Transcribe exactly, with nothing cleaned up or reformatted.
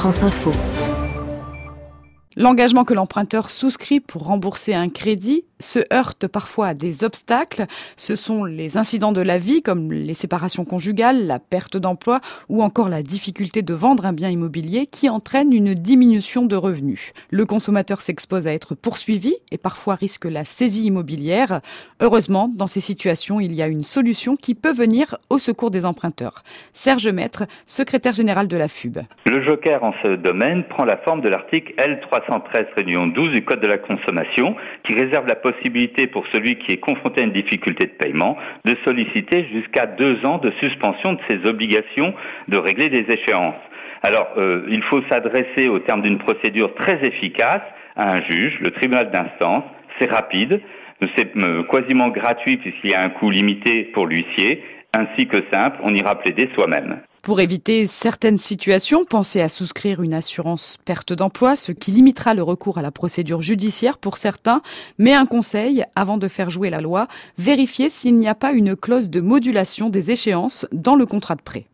France Info. L'engagement que l'emprunteur souscrit pour rembourser un crédit se heurte parfois à des obstacles. Ce sont les incidents de la vie comme les séparations conjugales, la perte d'emploi ou encore la difficulté de vendre un bien immobilier qui entraînent une diminution de revenus. Le consommateur s'expose à être poursuivi et parfois risque la saisie immobilière. Heureusement, dans ces situations, il y a une solution qui peut venir au secours des emprunteurs. Serge Maître, secrétaire général de la F U B. Le joker en ce domaine prend la forme de l'article L trois cent treize douze du Code de la consommation qui réserve la possibilité pour celui qui est confronté à une difficulté de paiement de solliciter jusqu'à deux ans de suspension de ses obligations de régler des échéances. Alors, euh, il faut s'adresser au terme d'une procédure très efficace à un juge, le tribunal d'instance. C'est rapide, c'est euh, quasiment gratuit puisqu'il y a un coût limité pour l'huissier, ainsi que simple, on ira plaider soi-même. Pour éviter certaines situations, pensez à souscrire une assurance perte d'emploi, ce qui limitera le recours à la procédure judiciaire pour certains. Mais un conseil, avant de faire jouer la loi, vérifiez s'il n'y a pas une clause de modulation des échéances dans le contrat de prêt.